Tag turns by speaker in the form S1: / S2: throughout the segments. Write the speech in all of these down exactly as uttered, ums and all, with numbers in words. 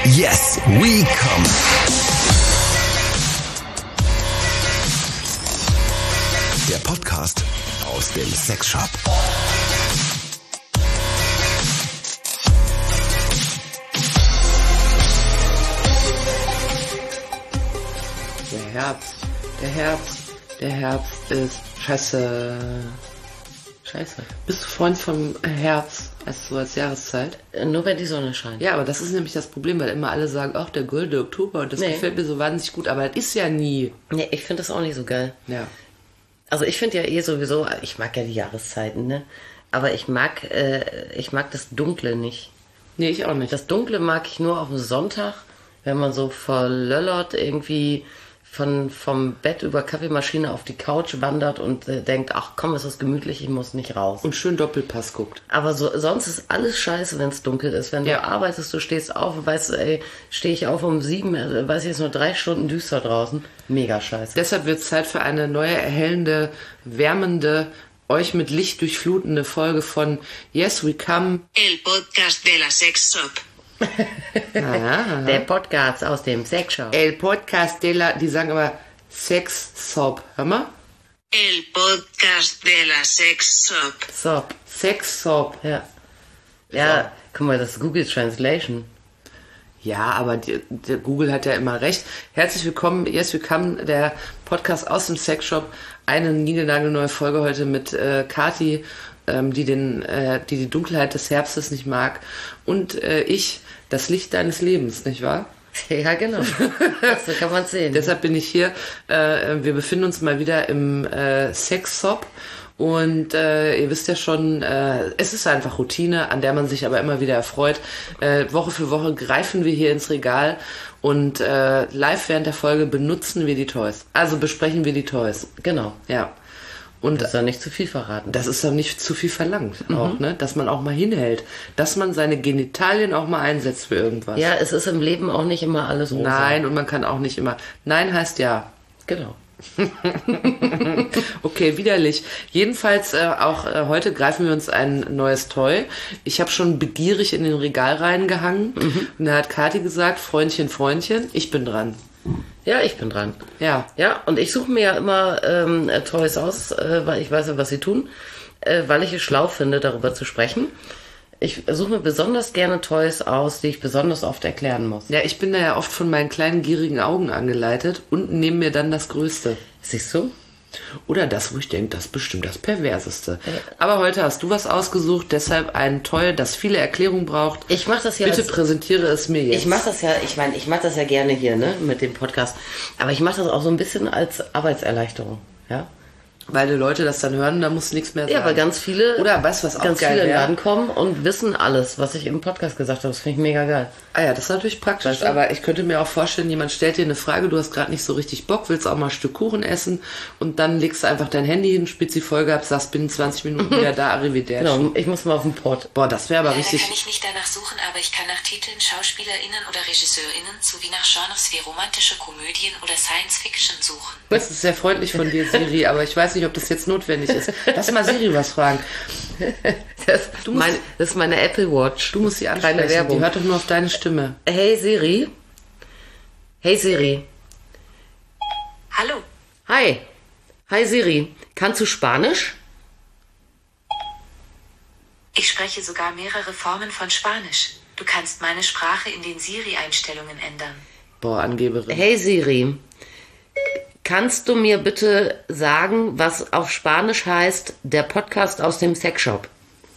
S1: Yes, we come. Der Podcast aus dem Sexshop.
S2: Der Herbst, der Herbst, der Herbst ist scheiße. Scheiße. Bist du Freund vom Herbst, also so als Jahreszeit?
S3: Nur wenn die Sonne scheint.
S2: Ja, aber das ist nämlich das Problem, weil immer alle sagen, ach, der goldene Oktober, und das nee. gefällt mir so wahnsinnig gut, aber das ist ja nie.
S3: Nee, ich finde das auch nicht so geil.
S2: Ja.
S3: Also ich finde ja eh sowieso, ich mag ja die Jahreszeiten, ne? Aber ich mag, äh, ich mag das Dunkle nicht.
S2: Nee, ich auch nicht.
S3: Das Dunkle mag ich nur auf dem Sonntag, wenn man so verlöllert irgendwie von vom Bett über Kaffeemaschine auf die Couch wandert und äh, denkt, ach komm, ist das gemütlich, ich muss nicht raus.
S2: Und schön Doppelpass guckt.
S3: Aber so, sonst ist alles scheiße, wenn es dunkel ist. Wenn
S2: ja.
S3: du arbeitest, du stehst auf und weißt, ey, stehe ich auf um sieben, äh, weiß ich, jetzt nur drei Stunden düster draußen. Mega scheiße.
S2: Deshalb wird es Zeit für eine neue, erhellende, wärmende, euch mit Licht durchflutende Folge von Yes, We Come.
S4: El podcast de la Sex Shop.
S2: Aha.
S3: Der Podcast aus dem Sexshop.
S2: El Podcast de la, die sagen aber Sex Shop, hör mal.
S4: El podcast de la Sex Shop.
S3: Shop.
S2: Sex Shop.
S3: Ja. Ja, guck mal, das ist Google Translation.
S2: Ja, aber die, die Google hat ja immer recht. Herzlich willkommen, Yes, We Come, der Podcast aus dem Sexshop. Eine niegelnagelneue Folge heute mit äh, Kati, ähm, die, den, äh, die die Dunkelheit des Herbstes nicht mag. Und äh, ich, das Licht deines Lebens, nicht wahr?
S3: Ja, genau. So kann man sehen.
S2: Deshalb bin ich hier. Äh, wir befinden uns mal wieder im äh, Sexshop. Und äh, ihr wisst ja schon, äh, es ist einfach Routine, an der man sich aber immer wieder erfreut. Äh, Woche für Woche greifen wir hier ins Regal und äh, live während der Folge benutzen wir die Toys. Also besprechen wir die Toys.
S3: Genau.
S2: Ja. Und
S3: das ist doch nicht zu viel verraten.
S2: Das ist doch nicht zu viel verlangt,
S3: mhm.
S2: auch, ne? Dass man auch mal hinhält, dass man seine Genitalien auch mal einsetzt für irgendwas.
S3: Ja, es ist im Leben auch nicht immer alles rosa.
S2: Nein, und man kann auch nicht immer. Nein heißt ja.
S3: Genau.
S2: Okay, widerlich. Jedenfalls äh, auch äh, heute greifen wir uns ein neues Toy. Ich habe schon begierig in den Regalreihen gehangen. Mhm. Und da hat Kathi gesagt, Freundchen, Freundchen, ich bin dran.
S3: Ja, ich bin dran.
S2: Ja.
S3: Ja, und ich suche mir ja immer ähm, Toys aus, äh, weil ich weiß ja, was sie tun, äh, weil ich es schlau finde, darüber zu sprechen. Ich suche mir besonders gerne Toys aus, die ich besonders oft erklären muss.
S2: Ja, ich bin da ja oft von meinen kleinen gierigen Augen angeleitet und nehme mir dann das Größte.
S3: Siehst du?
S2: Oder das, wo ich denke, das ist bestimmt das Perverseste. Ja. Aber heute hast du was ausgesucht, deshalb ein Toy, das viele Erklärungen braucht.
S3: Ich mache das ja.
S2: Bitte
S3: als,
S2: präsentiere es mir jetzt.
S3: Ich mache das ja, ich meine, ich mache das ja gerne hier, ne, mit dem Podcast. Aber ich mache das auch so ein bisschen als Arbeitserleichterung, ja.
S2: Weil die Leute das dann hören, da musst du nichts mehr sagen.
S3: Ja, weil ganz viele,
S2: oder weißt du, was auch
S3: ganz
S2: geil
S3: viele in den
S2: wäre?
S3: Laden kommen und wissen alles, was ich im Podcast gesagt habe. Das finde ich mega geil.
S2: Ah ja, das ist natürlich praktisch. Weißt du? Aber ich könnte mir auch vorstellen, jemand stellt dir eine Frage, du hast gerade nicht so richtig Bock, willst auch mal ein Stück Kuchen essen und dann legst du einfach dein Handy hin, spielst die Folge ab, sagst binnen zwanzig Minuten wieder da, arrivederci.
S3: Genau, ich muss mal auf den Pott.
S2: Boah, das wäre aber
S4: Leider
S2: richtig...
S4: kann ich nicht danach suchen, aber ich kann nach Titeln, SchauspielerInnen oder RegisseurInnen sowie nach Genres wie romantische Komödien oder Science-Fiction suchen.
S2: Das ist sehr freundlich von dir, Siri, aber ich weiß nicht, ob das jetzt notwendig ist. Lass mal Siri was fragen.
S3: Das, du musst, mein, das ist meine Apple Watch.
S2: Du musst sie ansprechen.
S3: Keine Werbung.
S2: Die hört doch nur auf deine Stimme.
S3: Hey Siri. Hey Siri.
S4: Hallo.
S3: Hi. Hi Siri. Kannst du Spanisch?
S4: Ich spreche sogar mehrere Formen von Spanisch. Du kannst meine Sprache in den Siri-Einstellungen ändern.
S2: Boah, Angeberin.
S3: Hey Siri. Kannst du mir bitte sagen, was auf Spanisch heißt, der Podcast aus dem Sexshop?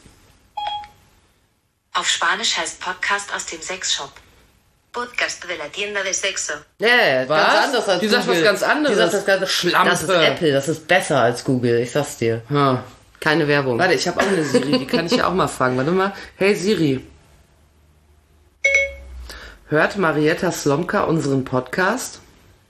S4: Auf Spanisch heißt Podcast aus dem Sexshop Podcast de la tienda de sexo.
S3: Ja,
S2: was?
S3: Ganz anders als
S2: Die sagt
S3: Google.
S2: was ganz anderes.
S3: Die sagt das ganz
S2: Schlampe.
S3: Das ist Apple, das ist besser als Google, ich sag's dir.
S2: Hm.
S3: Keine Werbung.
S2: Warte, ich habe auch eine Siri, die kann ich ja auch mal fragen. Warte mal. Hey Siri. Hört Marietta Slomka unseren Podcast?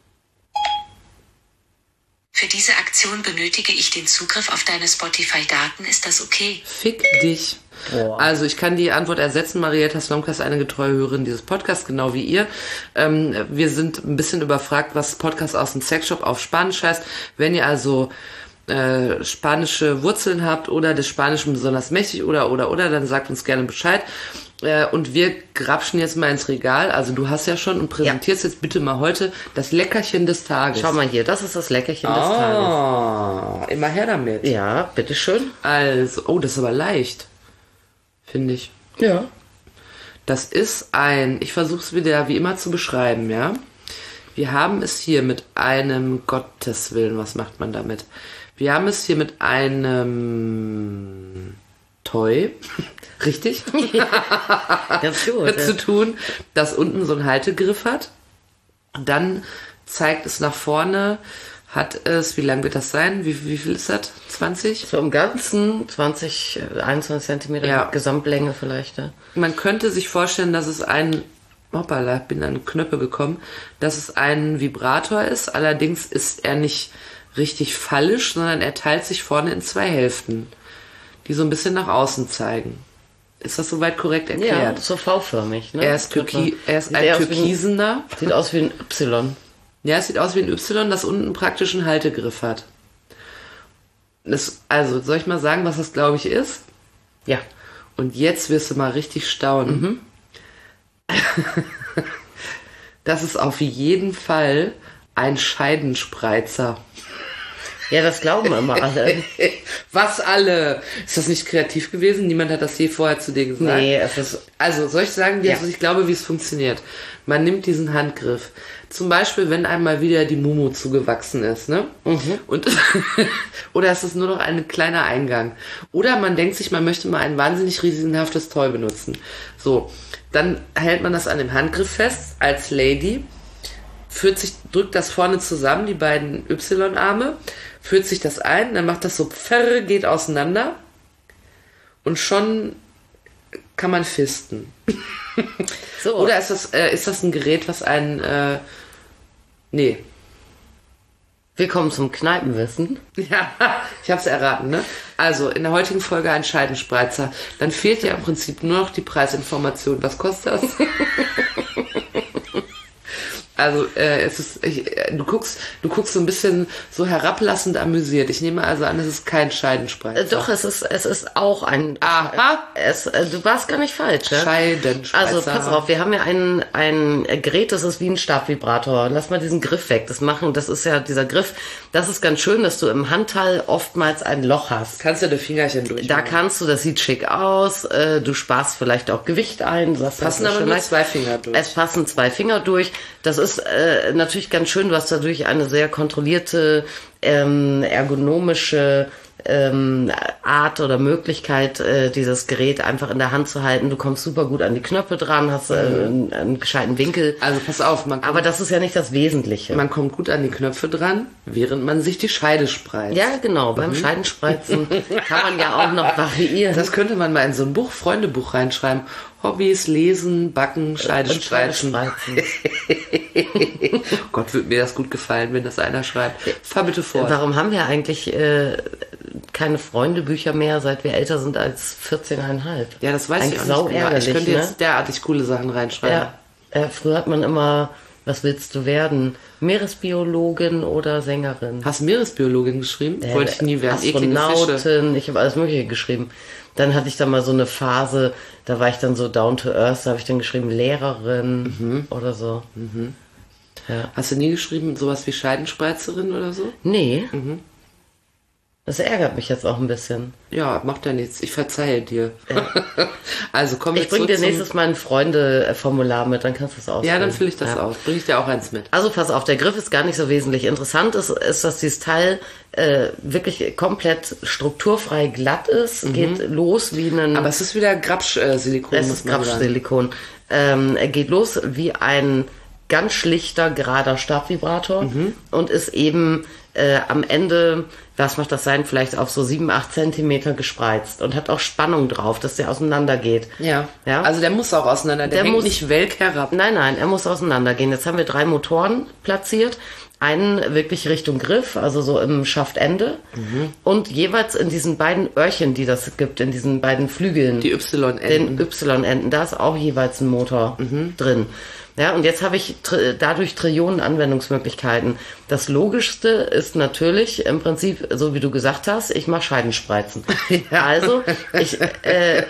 S4: Für diese Aktion benötige ich den Zugriff auf deine Spotify-Daten. Ist das okay?
S2: Fick dich.
S3: Boah.
S2: Also ich kann die Antwort ersetzen. Marietta Slomka ist eine getreue Hörerin dieses Podcasts, genau wie ihr. Ähm, wir sind ein bisschen überfragt, was Podcast aus dem Sexshop auf Spanisch heißt. Wenn ihr also äh, spanische Wurzeln habt oder des Spanischen besonders mächtig oder, oder, oder, dann sagt uns gerne Bescheid. Äh, und wir grapschen jetzt mal ins Regal. Also du hast ja schon und präsentierst ja. jetzt bitte mal heute das Leckerchen des Tages.
S3: Schau mal hier, das ist das Leckerchen oh, des Tages.
S2: Immer her damit.
S3: Ja, bitteschön.
S2: Also, oh, das ist aber leicht. Finde ich.
S3: Ja.
S2: Das ist ein, ich versuche es wieder wie immer zu beschreiben, ja. Wir haben es hier mit einem, Gottes Willen, was macht man damit? Wir haben es hier mit einem Toy, richtig?
S3: Ja, ganz gut.
S2: zu tun, das unten so einen Haltegriff hat. Dann zeigt es nach vorne, hat es, wie lang wird das sein? Wie, wie viel ist das? zwanzig?
S3: So im Ganzen zwanzig, einundzwanzig Zentimeter
S2: ja.
S3: Gesamtlänge vielleicht. Ja.
S2: Man könnte sich vorstellen, dass es ein, hoppala, ich bin an Knöpfe gekommen, dass es ein Vibrator ist. Allerdings ist er nicht richtig fallisch, sondern er teilt sich vorne in zwei Hälften, die so ein bisschen nach außen zeigen. Ist das soweit korrekt erklärt?
S3: Ja, so V-förmig. Ne?
S2: Er ist, Türki- er ist ein türkisener.
S3: Sieht aus wie ein Y.
S2: Ja, es sieht aus wie ein Y, das unten praktisch einen Haltegriff hat. Das, also, soll ich mal sagen, was das, glaube ich, ist?
S3: Ja.
S2: Und jetzt wirst du mal richtig staunen. Mhm. Das ist auf jeden Fall ein Scheidenspreizer.
S3: Ja, das glauben immer alle.
S2: Was alle? Ist das nicht kreativ gewesen? Niemand hat das je vorher zu dir gesagt.
S3: Nee, es ist...
S2: Also, soll ich sagen,
S3: ja.
S2: also ich glaube, wie es funktioniert. Man nimmt diesen Handgriff. Zum Beispiel, wenn einmal wieder die Mumu zugewachsen ist, ne? Mhm. Und oder ist es nur noch ein kleiner Eingang? Oder man denkt sich, man möchte mal ein wahnsinnig riesenhaftes Toy benutzen. So, dann hält man das an dem Handgriff fest, als Lady, führt sich, drückt das vorne zusammen, die beiden Y-Arme, führt sich das ein, dann macht das so Pferre, geht auseinander und schon kann man fisten. So. Oder ist das, äh, ist das ein Gerät, was einen, äh, nee.
S3: Willkommen zum Kneipenwissen.
S2: Ja, ich hab's erraten, ne? Also, in der heutigen Folge ein Scheidenspreizer. Dann fehlt ja im Prinzip nur noch die Preisinformation. Was kostet das? Also, äh, es ist, ich, du guckst, du guckst so ein bisschen so herablassend amüsiert. Ich nehme also an, es ist kein Scheidenspreizer.
S3: Äh, doch, es ist, es ist auch ein,
S2: aha,
S3: es, äh, du warst gar nicht falsch, ne?
S2: Scheidenspreizer.
S3: Also, pass auf, wir haben ja ein, ein Gerät, das ist wie ein Stabvibrator. Lass mal diesen Griff weg. Das machen, das ist ja dieser Griff. Das ist ganz schön, dass du im Handteil oftmals ein Loch hast.
S2: Kannst du die Fingerchen durch?
S3: Da kannst du, das sieht schick aus. Äh, du sparst vielleicht auch Gewicht ein. Du hast
S2: passen aber nur leicht. Zwei Finger durch.
S3: Es passen zwei Finger durch. Das ist äh, natürlich ganz schön. Du hast dadurch eine sehr kontrollierte, ähm, ergonomische ähm, Art oder Möglichkeit, äh, dieses Gerät einfach in der Hand zu halten. Du kommst super gut an die Knöpfe dran, hast äh, einen, einen gescheiten Winkel.
S2: Also pass auf, man kommt,
S3: aber das ist ja nicht das Wesentliche.
S2: Man kommt gut an die Knöpfe dran, während man sich die Scheide spreizt.
S3: Ja, genau. Mhm. Beim Scheidenspreizen kann man ja auch noch variieren.
S2: Das könnte man mal in so ein Buch, Freundebuch reinschreiben. Hobbys, Lesen, Backen, Scheide spreizen. Gott, würde mir das gut gefallen, wenn das einer schreibt. Fahr bitte vor.
S3: Warum haben wir eigentlich äh, keine Freundebücher mehr, seit wir älter sind als vierzehn Komma fünf?
S2: Ja, das weiß
S3: eigentlich
S2: ich auch nicht genau. Ich könnte
S3: ne?
S2: jetzt derartig coole Sachen reinschreiben.
S3: Ja, äh, früher hat man immer, was willst du werden? Meeresbiologin oder Sängerin?
S2: Hast du Meeresbiologin geschrieben?
S3: Äh,
S2: Wollte ich nie werden.
S3: Astronautin, ich habe alles Mögliche geschrieben. Dann hatte ich dann mal so eine Phase, da war ich dann so down to earth, da habe ich dann geschrieben Lehrerin mhm. oder so.
S2: Mhm. Ja. Hast du nie geschrieben sowas wie Scheidenspreizerin oder so?
S3: Nee. Mhm. Das ärgert mich jetzt auch ein bisschen.
S2: Ja, macht ja nichts. Ich verzeihe dir. Ja. Also komm jetzt.
S3: Ich bringe dir nächstes Mal ein Freunde-Formular mit, dann kannst du es ausfüllen.
S2: Ja, dann fülle ich das ja. aus. Bring ich dir auch eins mit.
S3: Also pass auf, der Griff ist gar nicht so wesentlich. Interessant ist, ist dass dieses Teil äh, wirklich komplett strukturfrei glatt ist. Mhm. Geht los wie ein...
S2: Aber es ist wieder Grapsch-Silikon.
S3: Es ist Grapsch-Silikon. Ähm, geht los wie ein ganz schlichter, gerader Stabvibrator mhm. und ist eben äh, am Ende, was macht das sein, vielleicht auf so sieben, acht Zentimeter gespreizt und hat auch Spannung drauf, dass der auseinander geht.
S2: Ja, ja? Also der muss auch auseinander, der, der hängt
S3: muss
S2: nicht welk herab.
S3: Nein, nein, er muss auseinandergehen. Jetzt haben wir drei Motoren platziert. Einen wirklich Richtung Griff, also so im Schaftende. Mhm. Und jeweils in diesen beiden Öhrchen, die das gibt, in diesen beiden Flügeln.
S2: Die Y-Enden.
S3: Den Y-Enden, da ist auch jeweils ein Motor mhm. drin. Ja, und jetzt habe ich tr- dadurch Trillionen Anwendungsmöglichkeiten. Das Logischste ist natürlich im Prinzip, so wie du gesagt hast, ich mache Scheidenspreizen. Ja. Also ich, äh,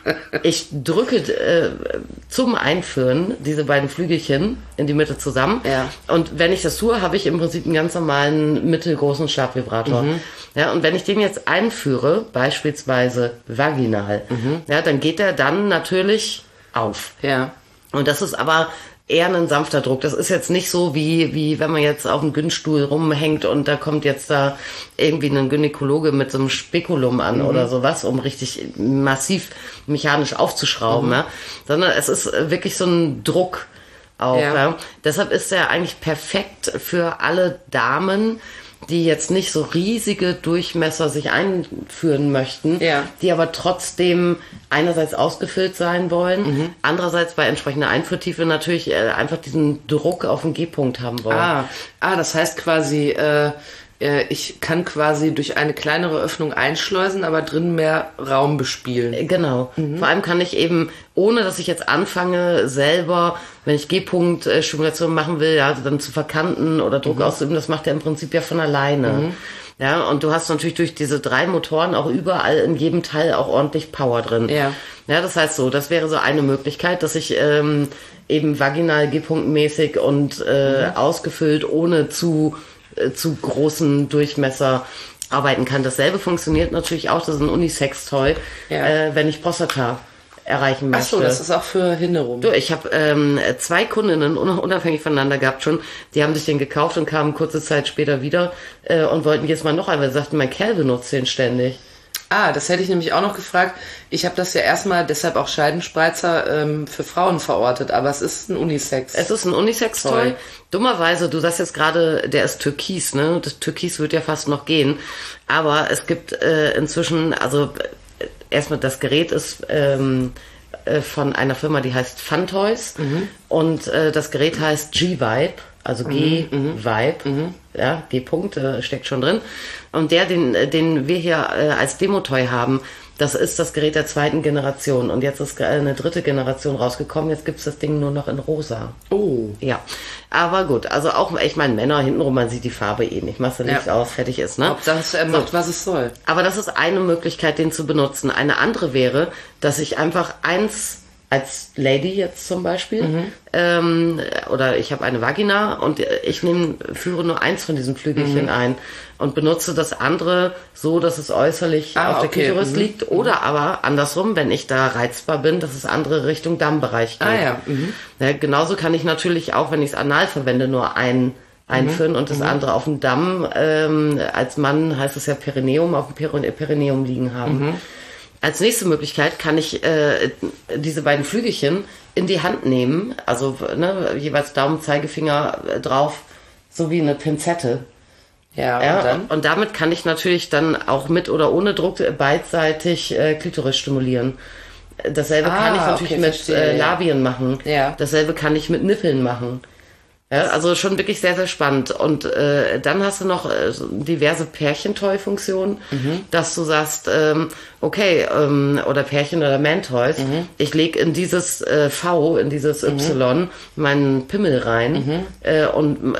S3: ich drücke äh, zum Einführen diese beiden Flügelchen in die Mitte zusammen.
S2: Ja.
S3: Und wenn ich das tue, habe ich im Prinzip einen ganz normalen mittelgroßen Schlagvibrator. Mhm. Ja, und wenn ich den jetzt einführe, beispielsweise vaginal, mhm. ja, dann geht er dann natürlich auf.
S2: Ja.
S3: Und das ist aber eher ein sanfter Druck. Das ist jetzt nicht so, wie, wie wenn man jetzt auf dem Gynstuhl rumhängt und da kommt jetzt da irgendwie ein Gynäkologe mit so einem Spekulum an mhm. oder sowas, um richtig massiv mechanisch aufzuschrauben. Mhm. Ja? Sondern es ist wirklich so ein Druck auch. Ja. Ja? Deshalb ist er eigentlich perfekt für alle Damen, die jetzt nicht so riesige Durchmesser sich einführen möchten,
S2: ja.
S3: die aber trotzdem einerseits ausgefüllt sein wollen, mhm. andererseits bei entsprechender Einführtiefe natürlich äh, einfach diesen Druck auf den G-Punkt haben wollen.
S2: Ah, ah das heißt quasi, äh, äh, ich kann quasi durch eine kleinere Öffnung einschleusen, aber drin mehr Raum bespielen.
S3: Äh, genau. Mhm. Vor allem kann ich eben, ohne dass ich jetzt anfange, selber, wenn ich G-Punkt-Stimulation machen will, ja, dann zu verkanten oder Druck mhm. auszuüben, das macht er im Prinzip ja von alleine. Mhm. Ja, und du hast natürlich durch diese drei Motoren auch überall in jedem Teil auch ordentlich Power drin.
S2: Ja.
S3: Ja, das heißt so, das wäre so eine Möglichkeit, dass ich ähm, eben vaginal G-Punkt-mäßig und äh, mhm. ausgefüllt ohne zu, äh, zu großen Durchmesser arbeiten kann. Dasselbe funktioniert natürlich auch, das ist ein Unisex-Toy,
S2: ja.
S3: äh, wenn ich Prostata erreichen möchte.
S2: Ach so, das ist auch für Hinderung.
S3: Du, ich habe ähm, zwei Kundinnen unabhängig voneinander gehabt schon, die haben sich den gekauft und kamen kurze Zeit später wieder äh, und wollten jetzt mal noch einmal, sagten, mein Kerl benutzt den ständig.
S2: Ah, das hätte ich nämlich auch noch gefragt. Ich habe das ja erstmal, deshalb auch Scheidenspreizer ähm, für Frauen verortet, aber es ist ein Unisex.
S3: Es ist ein Unisex-Toy. Dummerweise, du sagst jetzt gerade, der ist türkis, ne? Das Türkis wird ja fast noch gehen, aber es gibt äh, inzwischen, also erstmal, das Gerät ist ähm, äh, von einer Firma, die heißt Fun Toys mhm. und äh, das Gerät heißt G-Vibe, also G-Vibe, mhm. ja, G-Punkt äh, steckt schon drin. Und der, den, den wir hier äh, als Demo-Toy haben, das ist das Gerät der zweiten Generation und jetzt ist eine dritte Generation rausgekommen, jetzt gibt's das Ding nur noch in rosa.
S2: Oh.
S3: Ja, aber gut, also auch, ich meine, Männer hintenrum, man sieht die Farbe eh nicht, machst du nichts ja. aus, fertig ist, ne?
S2: Hauptsache es äh, macht, so. was es soll.
S3: Aber das ist eine Möglichkeit, den zu benutzen. Eine andere wäre, dass ich einfach eins als Lady jetzt zum Beispiel, mhm. ähm, oder ich habe eine Vagina und ich nehm, führe nur eins von diesen Flügelchen mhm. ein und benutze das andere so, dass es äußerlich
S2: ah,
S3: auf der
S2: okay.
S3: Klitoris
S2: mhm.
S3: liegt, oder aber andersrum, wenn ich da reizbar bin, dass es andere Richtung Dammbereich geht.
S2: Ah, ja. Mhm.
S3: Ja, genauso kann ich natürlich auch, wenn ich es anal verwende, nur ein einführen mhm. und das mhm. andere auf dem Damm, ähm, als Mann heißt es ja Perineum, auf dem Peri- Perineum liegen haben. Mhm. Als nächste Möglichkeit kann ich äh, diese beiden Flügelchen in die Hand nehmen, also ne, jeweils Daumen, Zeigefinger drauf, so wie eine Pinzette.
S2: Ja,
S3: ja
S2: und, dann?
S3: und damit kann ich natürlich dann auch mit oder ohne Druck beidseitig äh, Klitoris stimulieren. Dasselbe ah, kann ich natürlich
S2: okay,
S3: mit
S2: verstehe,
S3: äh, Labien
S2: ja.
S3: machen.
S2: Ja.
S3: Dasselbe kann ich mit Nippeln machen. Ja, also schon wirklich sehr, sehr spannend. Und äh, dann hast du noch äh, diverse Pärchentoy-Funktionen, mhm. dass du sagst, ähm, okay, ähm, oder Pärchen- oder Man-Toys, mhm. ich lege in dieses äh, V, in dieses mhm. Y meinen Pimmel rein mhm. äh, und äh,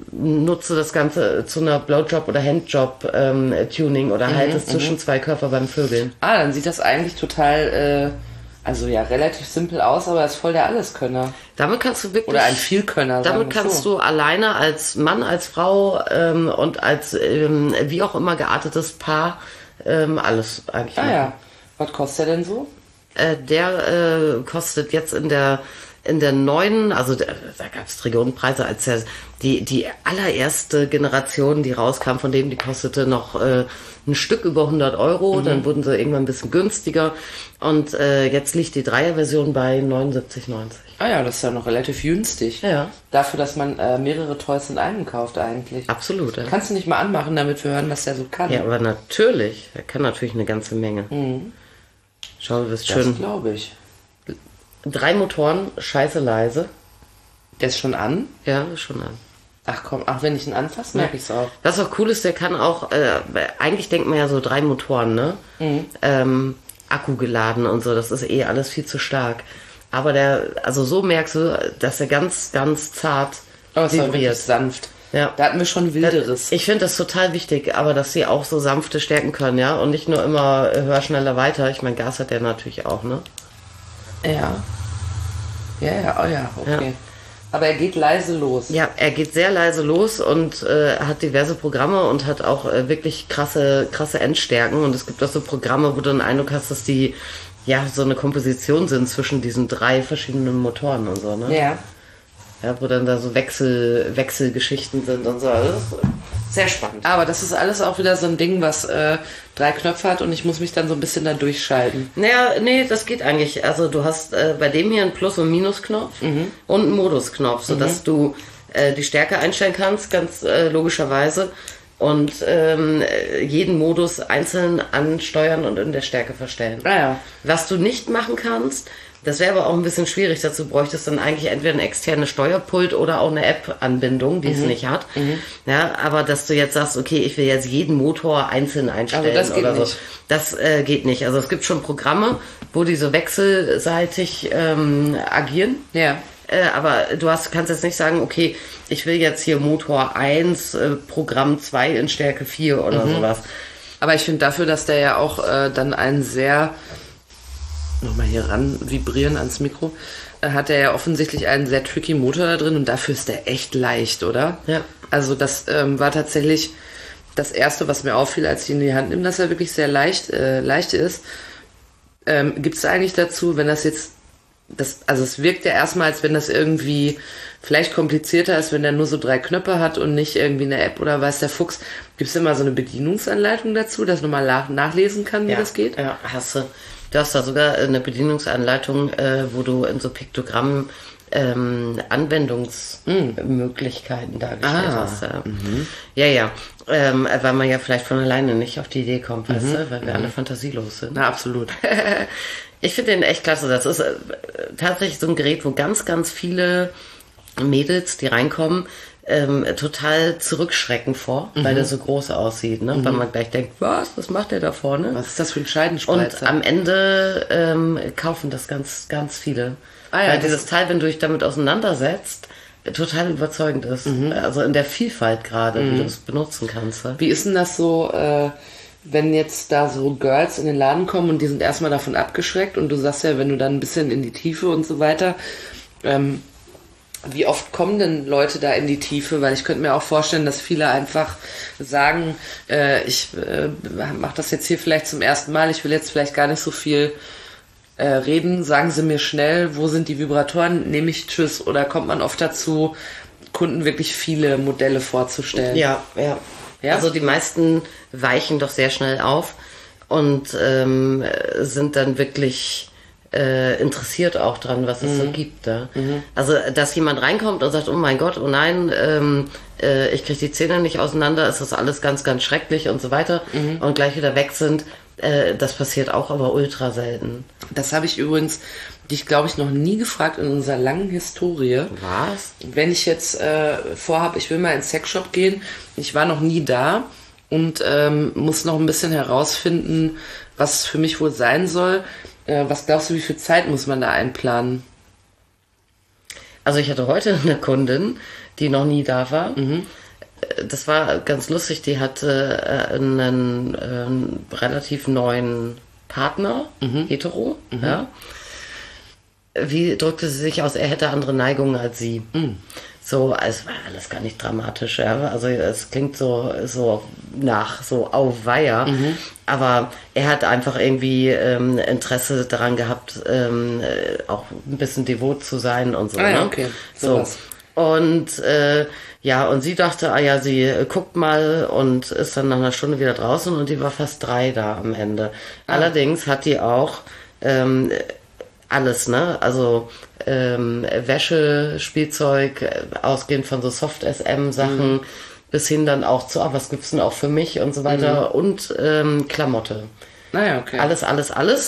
S3: nutze das Ganze zu einer Blowjob- oder Handjob-Tuning ähm, oder
S2: mhm.
S3: halte es
S2: mhm.
S3: zwischen zwei Körper beim Vögeln.
S2: Ah, dann sieht das eigentlich total... Äh Also ja, relativ simpel aus, aber er ist voll der Alleskönner.
S3: Damit kannst du wirklich...
S2: Oder ein Vielkönner, sagen
S3: Damit kannst
S2: so.
S3: du alleine als Mann, als Frau ähm, und als ähm, wie auch immer geartetes Paar ähm, alles eigentlich
S2: Ah
S3: machen.
S2: ja. Was kostet der denn so?
S3: Äh, der äh, kostet jetzt in der in der neuen, also der, da gab es Trillionenpreise, als der, die die allererste Generation, die rauskam, von dem die kostete noch äh, ein Stück über hundert Euro, mhm. dann wurden sie irgendwann ein bisschen günstiger und äh, jetzt liegt die Dreier-Version bei neunundsiebzig neunzig.
S2: Ah ja, das ist ja noch relativ günstig.
S3: Ja.
S2: Dafür, dass man äh, mehrere Toys in einem kauft eigentlich.
S3: Absolut. Ja.
S2: Kannst du nicht mal anmachen, damit wir hören, was der so kann?
S3: Ja, aber natürlich. Er kann natürlich eine ganze Menge.
S2: Mhm.
S3: Schau, du wirst
S2: das
S3: schön.
S2: Das glaube ich.
S3: Drei Motoren, scheiße leise.
S2: Der ist schon an?
S3: Ja, ist schon an.
S2: Ach komm, ach, wenn ich ihn anfasse, merke ich es auch.
S3: Was auch cool ist, der kann auch, äh, eigentlich denkt man ja so drei Motoren, ne? Mhm. Ähm, Akku geladen und so, das ist eh alles viel zu stark. Aber der, also so merkst du, dass er ganz, ganz zart
S2: oh, es war wirklich
S3: vibriert.
S2: sanft.
S3: Ja.
S2: Da hatten wir schon wilderes.
S3: Ich finde das total wichtig, aber dass sie auch so sanfte Stärken können, ja? Und nicht nur immer höher, schneller, weiter. Ich meine, Gas hat der natürlich auch, ne?
S2: Ja. Ja, ja, oh ja, okay.
S3: Ja.
S2: Aber er geht leise los.
S3: Ja, er geht sehr leise los und äh, hat diverse Programme und hat auch äh, wirklich krasse, krasse Endstärken. Und es gibt auch so Programme, wo du den Eindruck hast, dass die ja so eine Komposition sind zwischen diesen drei verschiedenen Motoren und so, ne?
S2: Ja.
S3: Ja, wo dann da so Wechsel, Wechselgeschichten sind und so. Also sehr spannend.
S2: Aber das ist alles auch wieder so ein Ding, was äh, drei Knöpfe hat und ich muss mich dann so ein bisschen da durchschalten.
S3: Naja, nee, das geht eigentlich. Also du hast äh, bei dem hier einen Plus- und Minusknopf mhm. und einen Modusknopf, sodass mhm. du äh, die Stärke einstellen kannst, ganz äh, logischerweise. Und ähm, jeden Modus einzeln ansteuern und in der Stärke verstellen.
S2: Ah, ja.
S3: Was du nicht machen kannst, das wäre aber auch ein bisschen schwierig. Dazu bräuchtest du dann eigentlich entweder ein externes Steuerpult oder auch eine App-Anbindung, die mhm. es nicht hat. Mhm. Ja, aber dass du jetzt sagst, okay, ich will jetzt jeden Motor einzeln einstellen
S2: also das geht
S3: oder
S2: nicht.
S3: so. Das äh, geht nicht. Also es gibt schon Programme, wo die so wechselseitig ähm, agieren.
S2: Ja.
S3: Äh, aber du hast, kannst jetzt nicht sagen, okay, ich will jetzt hier Motor eins, äh, Programm zwei in Stärke vier oder mhm. sowas.
S2: Aber ich finde dafür, dass der ja auch äh, dann einen sehr, nochmal hier ran vibrieren ans Mikro, äh, hat er ja offensichtlich einen sehr tricky Motor da drin und dafür ist der echt leicht, oder?
S3: Ja.
S2: Also das ähm, war tatsächlich das Erste, was mir auffiel, als ich ihn in die Hand nehme, dass er wirklich sehr leicht, äh, leicht ist. Ähm, gibt es eigentlich dazu, wenn das jetzt Das, also es wirkt ja erstmal, als wenn das irgendwie vielleicht komplizierter ist, wenn der nur so drei Knöpfe hat und nicht irgendwie eine App oder weiß der Fuchs. Gibt es immer so eine Bedienungsanleitung dazu, dass man mal nach, nachlesen kann, wie
S3: ja,
S2: das geht?
S3: Ja, hast du. Du hast da sogar eine Bedienungsanleitung, äh, wo du in so Piktogrammen ähm, Anwendungsmöglichkeiten mm. dargestellt
S2: ah.
S3: hast. Ja,
S2: mhm.
S3: ja. ja. Ähm, weil man ja vielleicht von alleine nicht auf die Idee kommt,
S2: mhm.
S3: weißt du, weil wir
S2: mhm.
S3: alle fantasielos sind.
S2: Na, absolut.
S3: Ich finde den echt klasse. Das ist äh, tatsächlich so ein Gerät, wo ganz, ganz viele Mädels, die reinkommen, ähm, total zurückschrecken vor, mhm. weil der so groß aussieht. Ne? Mhm. Weil man gleich denkt, was, was macht der da vorne?
S2: Was ist das für ein Scheidenspreizer?
S3: Und am Ende ähm, kaufen das ganz, ganz viele. Ah, ja, weil dieses Teil, wenn du dich damit auseinandersetzt, total überzeugend ist. Mhm. Also in der Vielfalt gerade, mhm. wie du es benutzen kannst. Ne?
S2: Wie ist denn das so... Äh wenn jetzt da so Girls in den Laden kommen und die sind erstmal davon abgeschreckt und du sagst ja, wenn du dann ein bisschen in die Tiefe und so weiter, ähm, wie oft kommen denn Leute da in die Tiefe? Weil ich könnte mir auch vorstellen, dass viele einfach sagen, äh, ich äh, mache das jetzt hier vielleicht zum ersten Mal, ich will jetzt vielleicht gar nicht so viel äh, reden, sagen Sie mir schnell, wo sind die Vibratoren, nehme ich tschüss, oder kommt man oft dazu, Kunden wirklich viele Modelle vorzustellen?
S3: Ja, ja. Ja? Also die meisten weichen doch sehr schnell auf und ähm, sind dann wirklich äh, interessiert auch dran, was es mhm. so gibt. Ja? Mhm. Also dass jemand reinkommt und sagt, oh mein Gott, oh nein, ähm, äh, ich kriege die Zähne nicht auseinander, es ist alles ganz, ganz schrecklich und so weiter mhm. und gleich wieder weg sind, äh, das passiert auch, aber ultra selten.
S2: Das habe ich übrigens dich, glaube ich, noch nie gefragt in unserer langen Historie.
S3: Was?
S2: Wenn ich jetzt äh, vorhabe, ich will mal ins Sexshop gehen, ich war noch nie da und ähm, muss noch ein bisschen herausfinden, was es für mich wohl sein soll. Äh, was glaubst du, wie viel Zeit muss man da einplanen?
S3: Also ich hatte heute eine Kundin, die noch nie da war. Mhm. Das war ganz lustig, die hatte äh, einen, äh, einen relativ neuen Partner, mhm. hetero, mhm. ja. Wie drückte sie sich aus, er hätte andere Neigungen als sie. Mm. So, es war alles gar nicht dramatisch. Ja? Also es klingt so, so nach so auweia. Mhm. Aber er hat einfach irgendwie ähm, Interesse daran gehabt, ähm, auch ein bisschen devot zu sein und so.
S2: Ah, ja,
S3: ne?
S2: okay.
S3: So. Und äh, ja, und sie dachte, ah ja, sie äh, guckt mal und ist dann nach einer Stunde wieder draußen und die war fast drei da am Ende. Ah. Allerdings hat die auch ähm, alles, ne? Also ähm, Wäsche, Spielzeug, ausgehend von so Soft-S M-Sachen, mhm. bis hin dann auch zu, ah, was gibt's denn auch für mich und so weiter, mhm. und ähm, Klamotte.
S2: Naja, okay.
S3: Alles, alles, alles.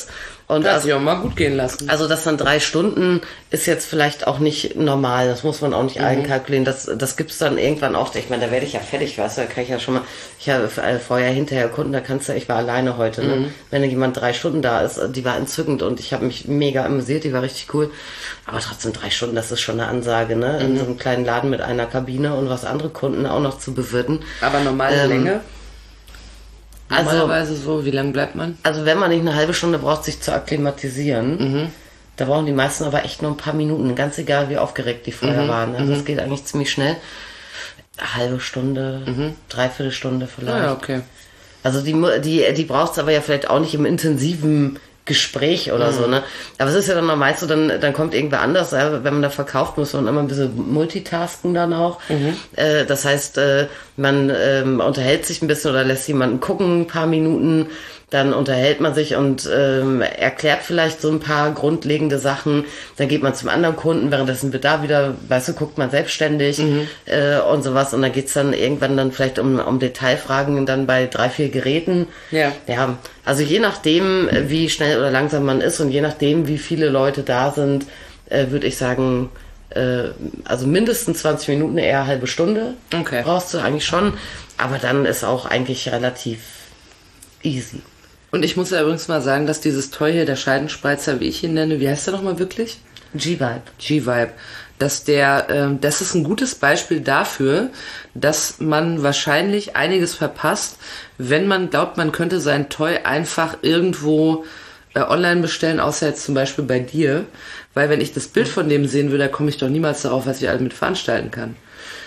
S3: Und
S2: Kannst
S3: also,
S2: dich auch mal gut gehen lassen.
S3: also das dann drei Stunden ist jetzt vielleicht auch nicht normal. Das muss man auch nicht mhm. einkalkulieren. Das, das gibt's dann irgendwann auch. Ich meine, da werde ich ja fertig, weißt du, da kann ich ja schon mal, ich habe vorher, hinterher Kunden, da kannst du, ich war alleine heute, ne? Mhm. Wenn jemand drei Stunden da ist, die war entzückend und ich habe mich mega amüsiert, die war richtig cool. Aber trotzdem drei Stunden, das ist schon eine Ansage, ne? In mhm. so einem kleinen Laden mit einer Kabine und was andere Kunden auch noch zu bewirten.
S2: Aber normale ähm, Länge? Normalerweise
S3: also,
S2: so, wie lange bleibt man?
S3: Also wenn man nicht eine halbe Stunde braucht, sich zu akklimatisieren, mhm. da brauchen die meisten aber echt nur ein paar Minuten, ganz egal wie aufgeregt die vorher mhm. waren. Also das geht eigentlich ziemlich schnell. Eine halbe Stunde, mhm. dreiviertel Stunde vielleicht.
S2: Ah, ja, okay.
S3: Also die, die, die braucht es aber ja vielleicht auch nicht im intensiven Gespräch oder mhm. so, ne? Aber es ist ja dann mal meist so, dann, dann kommt irgendwer anders, ja? Wenn man da verkauft, muss man immer ein bisschen multitasken dann auch. Mhm. Äh, das heißt, äh, man ähm, unterhält sich ein bisschen oder lässt jemanden gucken, ein paar Minuten, dann unterhält man sich und ähm, erklärt vielleicht so ein paar grundlegende Sachen, dann geht man zum anderen Kunden, währenddessen wird da wieder, weißt du, guckt man selbstständig mhm. äh, und sowas und dann geht's dann irgendwann dann vielleicht um, um Detailfragen dann bei drei, vier Geräten.
S2: Ja.
S3: Ja, also je nachdem, wie schnell oder langsam man ist und je nachdem, wie viele Leute da sind, äh, würde ich sagen, äh, also mindestens zwanzig Minuten, eher eine halbe Stunde
S2: okay.
S3: brauchst du eigentlich schon, aber dann ist auch eigentlich relativ easy.
S2: Und ich muss ja übrigens mal sagen, dass dieses Toy hier, der Scheidenspreizer, wie ich ihn nenne, wie heißt der nochmal wirklich?
S3: G-Vibe.
S2: G-Vibe. Dass der, ähm, das ist ein gutes Beispiel dafür, dass man wahrscheinlich einiges verpasst, wenn man glaubt, man könnte sein Toy einfach irgendwo äh, online bestellen, außer jetzt zum Beispiel bei dir. Weil wenn ich das Bild von dem sehen würde, da komme ich doch niemals darauf, was ich alles mit veranstalten kann.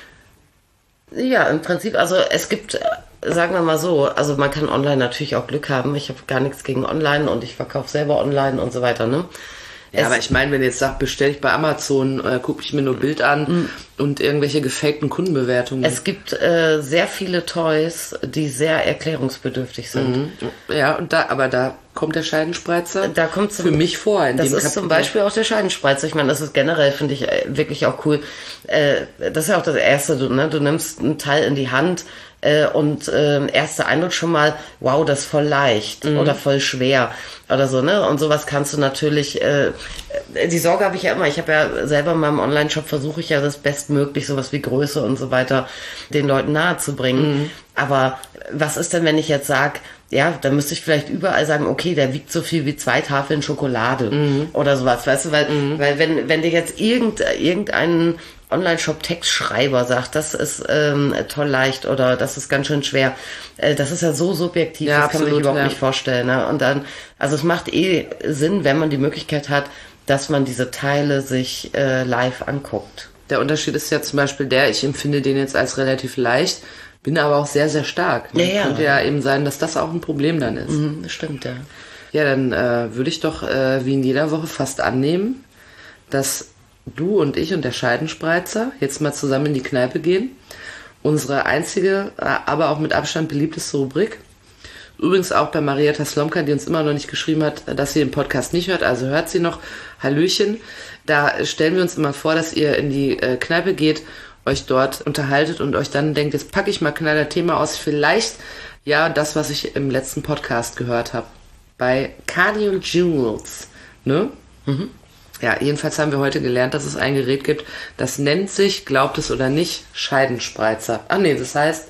S3: Ja, im Prinzip, also es gibt... Sagen wir mal so, also man kann online natürlich auch Glück haben. Ich habe gar nichts gegen online und ich verkaufe selber online und so weiter, ne?
S2: Ja, es aber ich meine, wenn ihr jetzt sagt, bestelle ich bei Amazon, äh, gucke ich mir nur Bild an mhm. und irgendwelche gefakten Kundenbewertungen.
S3: Es gibt äh, sehr viele Toys, die sehr erklärungsbedürftig sind.
S2: Mhm. Ja, und da, aber da kommt der Scheidenspreizer
S3: da kommt zum,
S2: für mich vor. In
S3: das
S2: dem
S3: ist
S2: Kapitel.
S3: Zum Beispiel auch der Scheidenspreizer. Ich meine, das ist generell, finde ich, wirklich auch cool. Äh, das ist ja auch das Erste, du, ne? Du nimmst ein Teil in die Hand, Äh, und äh, erster Eindruck schon mal, wow, das ist voll leicht mhm. oder voll schwer oder so, ne? Und sowas kannst du natürlich, äh, die Sorge habe ich ja immer, ich habe ja selber in meinem Online-Shop versuche ich ja das bestmöglich, sowas wie Größe und so weiter, den Leuten nahe zu bringen. Mhm. Aber was ist denn, wenn ich jetzt sage, ja, dann müsste ich vielleicht überall sagen, okay, der wiegt so viel wie zwei Tafeln Schokolade mhm. oder sowas, weißt du, weil, mhm. weil wenn, wenn dir jetzt irgend, irgendein Online-Shop-Textschreiber sagt, das ist ähm, toll leicht oder das ist ganz schön schwer. Äh, das ist ja so subjektiv,
S2: ja,
S3: das
S2: absolut,
S3: kann man sich überhaupt
S2: ja.
S3: nicht vorstellen. Ne? Und dann, also es macht eh Sinn, wenn man die Möglichkeit hat, dass man diese Teile sich äh, live anguckt.
S2: Der Unterschied ist ja zum Beispiel der, ich empfinde den jetzt als relativ leicht, bin aber auch sehr, sehr stark. Ne?
S3: Ja, ja.
S2: Könnte ja eben sein, dass das auch ein Problem dann ist.
S3: Mhm, das stimmt, ja.
S2: Ja, dann äh, würde ich doch äh, wie in jeder Woche fast annehmen, dass du und ich und der Scheidenspreizer jetzt mal zusammen in die Kneipe gehen. Unsere einzige, aber auch mit Abstand beliebteste Rubrik. Übrigens auch bei Marietta Slomka, die uns immer noch nicht geschrieben hat, dass sie den Podcast nicht hört. Also hört sie noch. Hallöchen. Da stellen wir uns immer vor, dass ihr in die äh, Kneipe geht, euch dort unterhaltet und euch dann denkt, jetzt packe ich mal knaller Thema aus. Vielleicht ja das, was ich im letzten Podcast gehört habe. Bei Cardio Jewels. Ne? Mhm. Ja, jedenfalls haben wir heute gelernt, dass es ein Gerät gibt, das nennt sich, glaubt es oder nicht, Scheidenspreizer. Ach nee, das heißt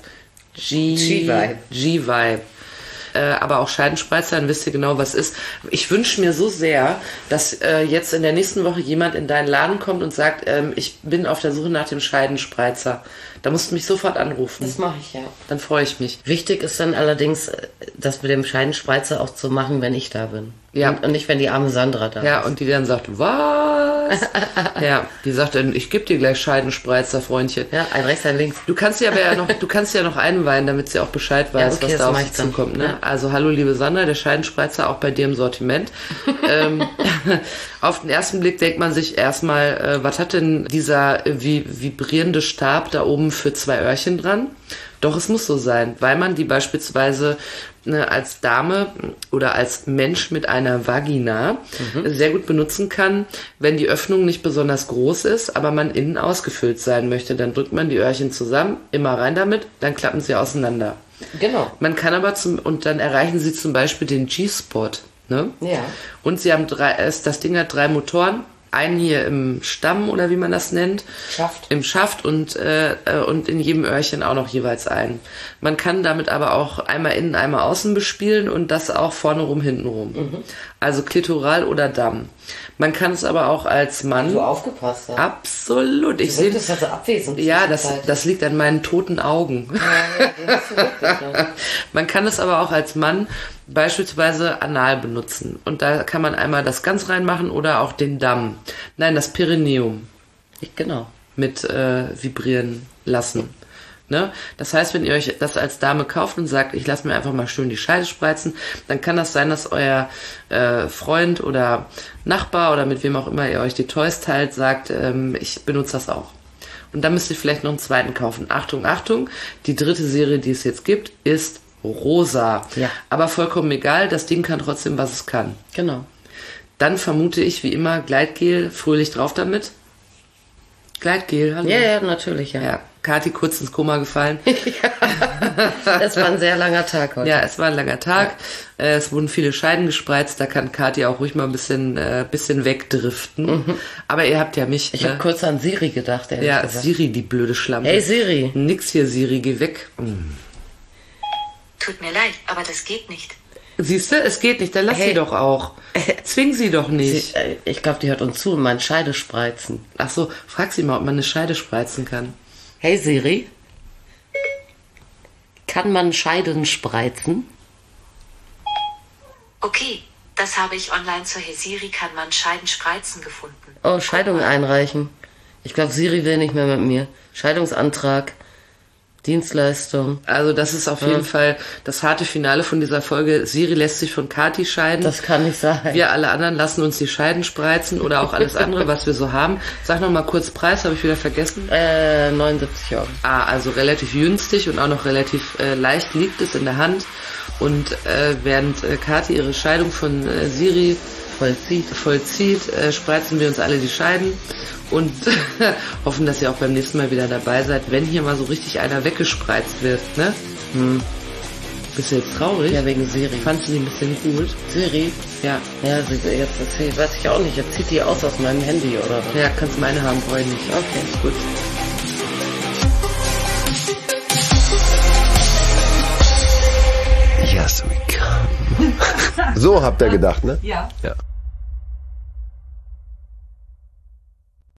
S2: G-Vibe. G-Vibe. Äh, aber auch Scheidenspreizer, dann wisst ihr genau, was ist. Ich wünsche mir so sehr, dass äh, jetzt in der nächsten Woche jemand in deinen Laden kommt und sagt, ähm, ich bin auf der Suche nach dem Scheidenspreizer. Da musst du mich sofort anrufen.
S3: Das mache ich, ja.
S2: Dann freue ich mich.
S3: Wichtig ist dann allerdings, das mit dem Scheidenspreizer auch zu machen, wenn ich da bin.
S2: Ja.
S3: Und, und nicht, wenn die arme Sandra da
S2: ja,
S3: ist.
S2: Ja, und die dann sagt, was? Ja, die sagt dann, ich gebe dir gleich Scheidenspreizer, Freundchen.
S3: Ja, ein rechts, ein links.
S2: Du kannst sie aber ja noch, du kannst ja noch einweihen, damit sie auch Bescheid weiß,
S3: ja, okay,
S2: was da auf sie zukommt. Ne? Ja. Also hallo liebe Sandra, der Scheidenspreizer auch bei dir im Sortiment. ähm, auf den ersten Blick denkt man sich erstmal, äh, was hat denn dieser äh, wie, vibrierende Stab da oben für zwei Öhrchen dran? Doch, es muss so sein, weil man die beispielsweise ne, als Dame oder als Mensch mit einer Vagina mhm. sehr gut benutzen kann, wenn die Öffnung nicht besonders groß ist, aber man innen ausgefüllt sein möchte. Dann drückt man die Öhrchen zusammen, immer rein damit, dann klappen sie auseinander.
S3: Genau.
S2: Man kann aber zum, und dann erreichen sie zum Beispiel den G-Spot. Ne?
S3: Ja.
S2: Und sie haben drei, das Ding hat drei Motoren. Einen hier im Stamm oder wie man das nennt.
S3: Schaft.
S2: Im Schaft und, äh, und in jedem Öhrchen auch noch jeweils einen. Man kann damit aber auch einmal innen, einmal außen bespielen und das auch vorne rum, hinten rum. Mhm. Also Klitoral oder Damm. Man kann es aber auch als Mann...
S3: Du aufgepasst hast.
S2: Absolut. Ich sehe
S3: das ja so abwesend.
S2: Ja, das, das liegt an meinen toten Augen.
S3: Ja, ja, das ist wirklich, ja.
S2: Man kann es aber auch als Mann beispielsweise anal benutzen. Und da kann man einmal das ganz reinmachen oder auch den Damm. Nein, das Perineum.
S3: Genau.
S2: Mit äh, vibrieren lassen. Ne? Das heißt, wenn ihr euch das als Dame kauft und sagt, ich lasse mir einfach mal schön die Scheide spreizen, dann kann das sein, dass euer äh, Freund oder Nachbar oder mit wem auch immer ihr euch die Toys teilt, sagt, ähm, ich benutze das auch. Und dann müsst ihr vielleicht noch einen zweiten kaufen. Achtung, Achtung, die dritte Serie, die es jetzt gibt, ist rosa.
S3: Ja.
S2: Aber vollkommen egal, das Ding kann trotzdem, was es kann.
S3: Genau.
S2: Dann vermute ich, wie immer, Gleitgel, fröhlich drauf damit. Gleitgel, hallo.
S3: Ja, ja, natürlich, ja.
S2: Ja, Kathi kurz ins Koma gefallen.
S3: Das war ein sehr langer Tag heute.
S2: Ja, es war ein langer Tag. Ja. Äh, es wurden viele Scheiden gespreizt. Da kann Kathi auch ruhig mal ein bisschen, äh, bisschen wegdriften. Mhm. Aber ihr habt ja mich.
S3: Ich
S2: ne?
S3: habe kurz an Siri gedacht.
S2: Ja,
S3: gesagt.
S2: Siri, die blöde Schlampe.
S3: Hey Siri.
S2: Nix hier, Siri, geh weg. Mm.
S4: Tut mir leid, aber das geht nicht.
S2: Siehst du, es geht nicht. Dann lass hey. sie doch auch. Zwing sie doch nicht.
S3: Sie, ich glaube, die hört uns zu und meint Scheide spreizen.
S2: Ach so, frag sie mal, ob man eine Scheide spreizen kann.
S3: Hey Siri. Kann man Scheiden spreizen?
S4: Okay, das habe ich online zur Hey Siri kann man Scheiden spreizen gefunden.
S3: Oh, Scheidung einreichen. Ich glaube, Siri will nicht mehr mit mir. Scheidungsantrag. Dienstleistung.
S2: Also das ist auf jeden ja. Fall das harte Finale von dieser Folge. Siri lässt sich von Kathi scheiden.
S3: Das kann nicht sein.
S2: Wir alle anderen lassen uns die Scheiden spreizen oder auch alles andere, was wir so haben. Sag noch mal kurz Preis, habe ich wieder vergessen.
S3: Äh, neunundsiebzig Euro.
S2: Ah, also relativ günstig und auch noch relativ äh, leicht liegt es in der Hand. Und äh, während äh, Kathi ihre Scheidung von äh, Siri vollzieht, vollzieht äh, spreizen wir uns alle die Scheiden. Und hoffen, dass ihr auch beim nächsten Mal wieder dabei seid, wenn hier mal so richtig einer weggespreizt wird, ne? Hm. Bist du jetzt traurig?
S3: Ja, wegen Siri.
S2: Fandst du die ein bisschen gut?
S3: Siri?
S2: Ja.
S3: Ja, sie, jetzt erzähl, weiß ich auch nicht. Jetzt zieht die aus aus meinem Handy, oder was?
S2: Ja, kannst meine haben, brauche ich nicht.
S3: Okay.
S2: Gut.
S1: Yes, we come. So habt ihr gedacht, ne?
S2: Ja.
S1: Ja.